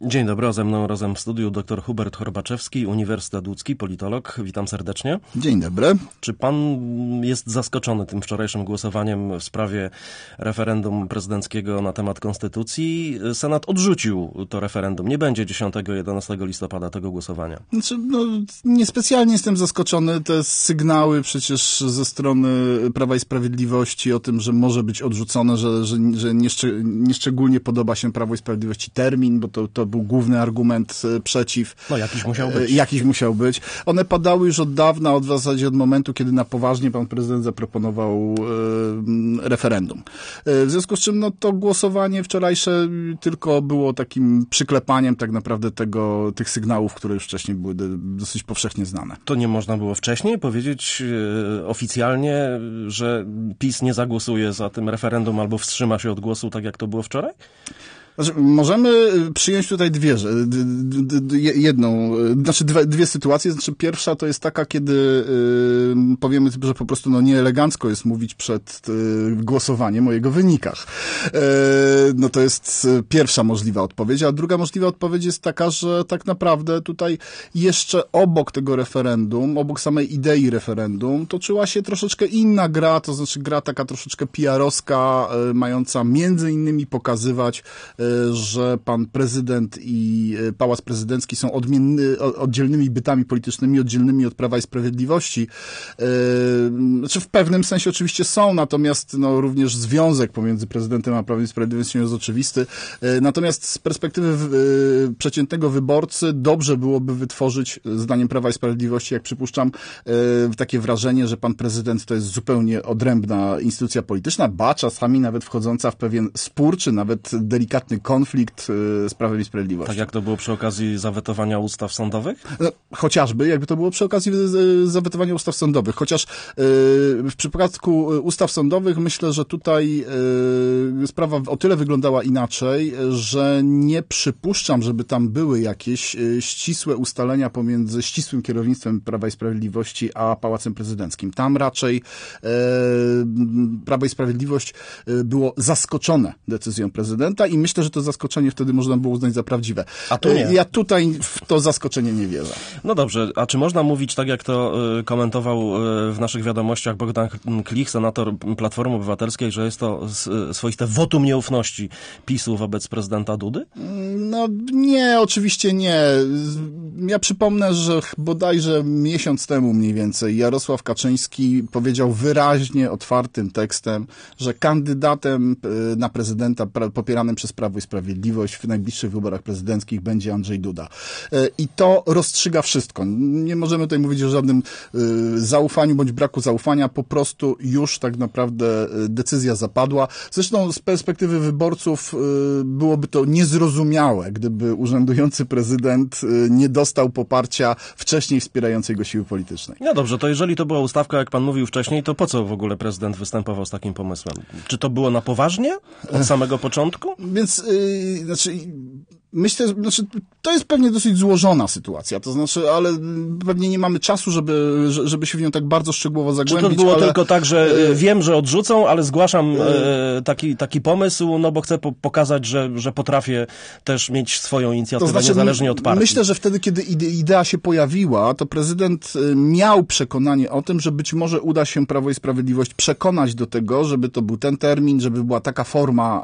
Dzień dobry, ze mną razem w studiu dr Hubert Horbaczewski, Uniwersytet Łódzki, politolog. Witam serdecznie. Dzień dobry. Czy pan jest zaskoczony tym wczorajszym głosowaniem w sprawie referendum prezydenckiego na temat konstytucji? Senat odrzucił to referendum. Nie będzie 10-11 listopada tego głosowania. Znaczy, niespecjalnie jestem zaskoczony. Te sygnały przecież ze strony Prawa i Sprawiedliwości o tym, że może być odrzucone, że nieszczególnie podoba się Prawo i Sprawiedliwości termin, bo to był główny argument przeciw. No jakiś musiał być. Jakiś musiał być. One padały już od dawna, w zasadzie od momentu, kiedy na poważnie pan prezydent zaproponował referendum. W związku z czym to głosowanie wczorajsze tylko było takim przyklepaniem tak naprawdę tych sygnałów, które już wcześniej były dosyć powszechnie znane. To nie można było wcześniej powiedzieć oficjalnie, że PiS nie zagłosuje za tym referendum albo wstrzyma się od głosu, tak jak to było wczoraj? Znaczy, możemy przyjąć tutaj dwie sytuacje. Znaczy, pierwsza to jest taka, kiedy powiemy, że po prostu nieelegancko jest mówić przed głosowaniem o jego wynikach. To jest pierwsza możliwa odpowiedź, a druga możliwa odpowiedź jest taka, że tak naprawdę tutaj jeszcze obok tego referendum, obok samej idei referendum, toczyła się troszeczkę inna gra, to znaczy gra taka troszeczkę PR-owska, mająca między innymi pokazywać, że pan prezydent i Pałac Prezydencki są oddzielnymi bytami politycznymi, oddzielnymi od Prawa i Sprawiedliwości. Znaczy w pewnym sensie oczywiście są, natomiast również związek pomiędzy prezydentem a Prawem i Sprawiedliwością jest oczywisty. Natomiast z perspektywy przeciętnego wyborcy dobrze byłoby wytworzyć, zdaniem Prawa i Sprawiedliwości, jak przypuszczam, takie wrażenie, że pan prezydent to jest zupełnie odrębna instytucja polityczna, ba czasami nawet wchodząca w pewien spór, czy nawet delikatny konflikt z Prawem i Sprawiedliwością. Tak jak to było przy okazji zawetowania ustaw sądowych? Chociażby, jakby to było przy okazji zawetowania ustaw sądowych. Chociaż w przypadku ustaw sądowych myślę, że tutaj sprawa o tyle wyglądała inaczej, że nie przypuszczam, żeby tam były jakieś ścisłe ustalenia pomiędzy ścisłym kierownictwem Prawa i Sprawiedliwości a Pałacem Prezydenckim. Tam raczej Prawo i Sprawiedliwość było zaskoczone decyzją prezydenta i myślę, że to zaskoczenie wtedy można było uznać za prawdziwe. A tu nie. Ja tutaj w to zaskoczenie nie wierzę. No dobrze, a czy można mówić, tak jak to komentował w naszych wiadomościach Bogdan Klich, senator Platformy Obywatelskiej, że jest to swoiste wotum nieufności PiS-u wobec prezydenta Dudy? Nie, oczywiście nie. Ja przypomnę, że bodajże miesiąc temu mniej więcej Jarosław Kaczyński powiedział wyraźnie, otwartym tekstem, że kandydatem na prezydenta popieranym przez Prawo i Sprawiedliwość w najbliższych wyborach prezydenckich będzie Andrzej Duda. I to rozstrzyga wszystko. Nie możemy tutaj mówić o żadnym zaufaniu bądź braku zaufania, po prostu już tak naprawdę decyzja zapadła. Zresztą z perspektywy wyborców byłoby to niezrozumiałe, gdyby urzędujący prezydent nie dostał poparcia wcześniej wspierającej go siły politycznej. No dobrze, to jeżeli to była ustawka, jak pan mówił wcześniej, to po co w ogóle prezydent występował z takim pomysłem? Czy to było na poważnie od samego początku? Więc, myślę, to jest pewnie dosyć złożona sytuacja, to znaczy, ale pewnie nie mamy czasu, żeby się w nią tak bardzo szczegółowo zagłębić. Czy to było tylko tak, że wiem, że odrzucą, ale zgłaszam taki pomysł, bo chcę pokazać, że potrafię też mieć swoją inicjatywę, to znaczy, niezależnie od partii. Myślę, że wtedy, kiedy idea się pojawiła, to prezydent miał przekonanie o tym, że być może uda się Prawo i Sprawiedliwość przekonać do tego, żeby to był ten termin, żeby była taka forma.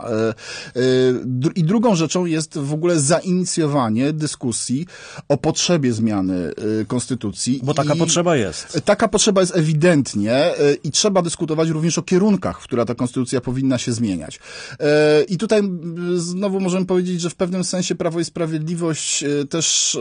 I drugą rzeczą jest w ogóle zainicjowanie dyskusji o potrzebie zmiany konstytucji. Bo taka potrzeba jest. Taka potrzeba jest ewidentnie i trzeba dyskutować również o kierunkach, w które ta konstytucja powinna się zmieniać. I tutaj znowu możemy powiedzieć, że w pewnym sensie Prawo i Sprawiedliwość też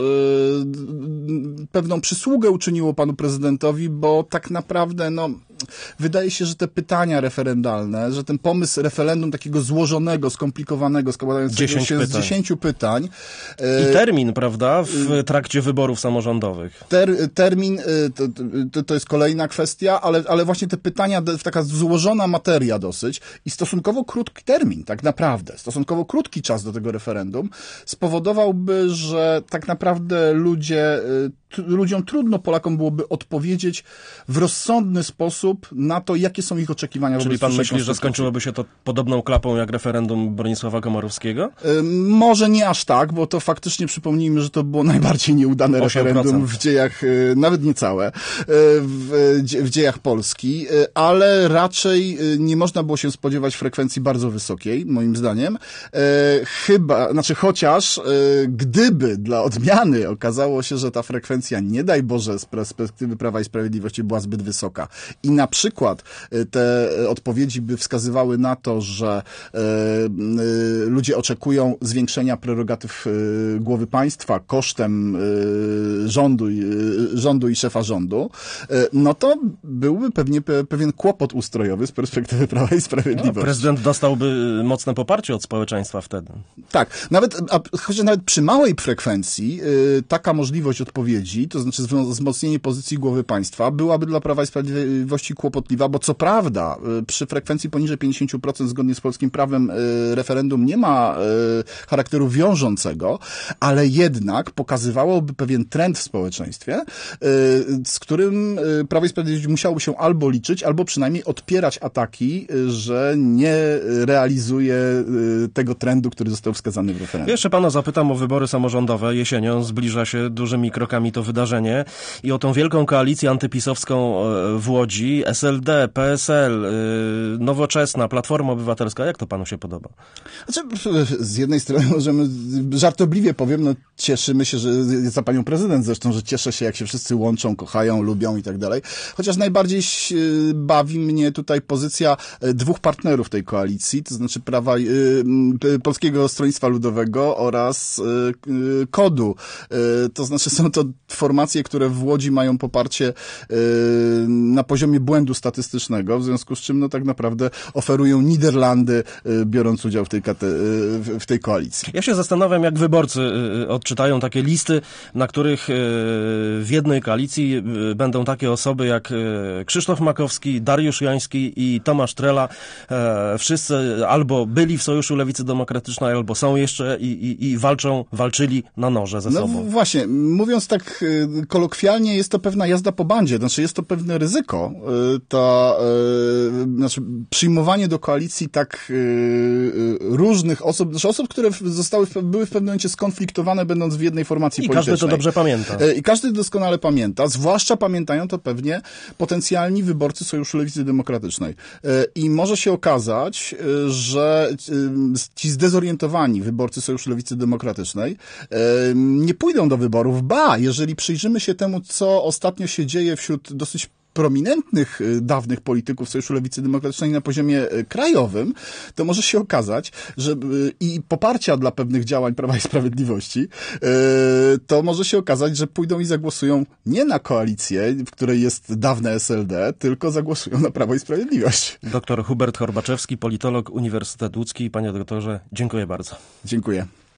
pewną przysługę uczyniło panu prezydentowi, bo tak naprawdę wydaje się, że te pytania referendalne, że ten pomysł referendum takiego złożonego, skomplikowanego, składającego się z 10 pytań. I termin, prawda, w trakcie wyborów samorządowych. Termin to jest kolejna kwestia, ale właśnie te pytania, taka złożona materia dosyć i stosunkowo krótki termin, tak naprawdę, stosunkowo krótki czas do tego referendum spowodowałby, że tak naprawdę ludzie ludziom trudno, Polakom byłoby odpowiedzieć w rozsądny sposób na to, jakie są ich oczekiwania. Czyli pan myśli, że skończyłoby się to podobną klapą jak referendum Bronisława Komorowskiego? Może nie aż tak, bo to faktycznie, przypomnijmy, że to było najbardziej nieudane 8%. Referendum w dziejach, nawet niecałe, w dziejach Polski, ale raczej nie można było się spodziewać frekwencji bardzo wysokiej, moim zdaniem. Chociaż gdyby dla odmiany okazało się, że ta frekwencja, nie daj Boże, z perspektywy Prawa i Sprawiedliwości była zbyt wysoka i na przykład te odpowiedzi by wskazywały na to, że ludzie oczekują zwiększenia prerogatyw głowy państwa kosztem rządu i szefa rządu, no to byłby pewnie pewien kłopot ustrojowy z perspektywy Prawa i Sprawiedliwości. No, prezydent dostałby mocne poparcie od społeczeństwa wtedy. Tak, chociaż nawet przy małej frekwencji taka możliwość odpowiedzi, to znaczy wzmocnienie pozycji głowy państwa, byłaby dla Prawa i Sprawiedliwości kłopotliwa, bo co prawda przy frekwencji poniżej 50% zgodnie z polskim prawem referendum nie ma charakteru wiążącego, ale jednak pokazywałoby pewien trend w społeczeństwie, z którym Prawo i Sprawiedliwość musiałoby się albo liczyć, albo przynajmniej odpierać ataki, że nie realizuje tego trendu, który został wskazany w referendum. Jeszcze pana zapytam o wybory samorządowe jesienią. Zbliża się dużymi krokami to wydarzenie i o tą wielką koalicję antypisowską w Łodzi, SLD, PSL, Nowoczesna, Platforma Obywatelska. Jak to panu się podoba? Znaczy, z jednej strony możemy, żartobliwie powiem, no cieszymy się, że za panią prezydent zresztą, że cieszę się, jak się wszyscy łączą, kochają, lubią i tak dalej. Chociaż najbardziej bawi mnie tutaj pozycja dwóch partnerów tej koalicji, to znaczy Polskiego Stronnictwa Ludowego oraz KOD-u. To znaczy są to formacje, które w Łodzi mają poparcie na poziomie błędu statystycznego, w związku z czym no tak naprawdę oferują Niderlandy, biorąc udział w tej koalicji. Ja się zastanawiam, jak wyborcy odczytają takie listy, na których w jednej koalicji będą takie osoby jak Krzysztof Makowski, Dariusz Joński i Tomasz Trela. Wszyscy albo byli w Sojuszu Lewicy Demokratycznej, albo są jeszcze i walczyli na noże ze sobą. No właśnie, mówiąc tak kolokwialnie, jest to pewna jazda po bandzie, znaczy jest to pewne ryzyko, przyjmowanie do koalicji tak różnych osób, znaczy osób, które były w pewnym momencie skonfliktowane, będąc w jednej formacji politycznej. I każdy to dobrze pamięta. I każdy doskonale pamięta, zwłaszcza pamiętają to pewnie potencjalni wyborcy Sojuszu Lewicy Demokratycznej. I może się okazać, że ci zdezorientowani wyborcy Sojuszu Lewicy Demokratycznej nie pójdą do wyborów, jeżeli przyjrzymy się temu, co ostatnio się dzieje wśród dosyć prominentnych dawnych polityków Sojuszu Lewicy Demokratycznej na poziomie krajowym, to może się okazać, że i poparcia dla pewnych działań Prawa i Sprawiedliwości, to może się okazać, że pójdą i zagłosują nie na koalicję, w której jest dawne SLD, tylko zagłosują na Prawo i Sprawiedliwość. Doktor Hubert Horbaczewski, politolog, Uniwersytet Łódzki. Panie doktorze, dziękuję bardzo. Dziękuję.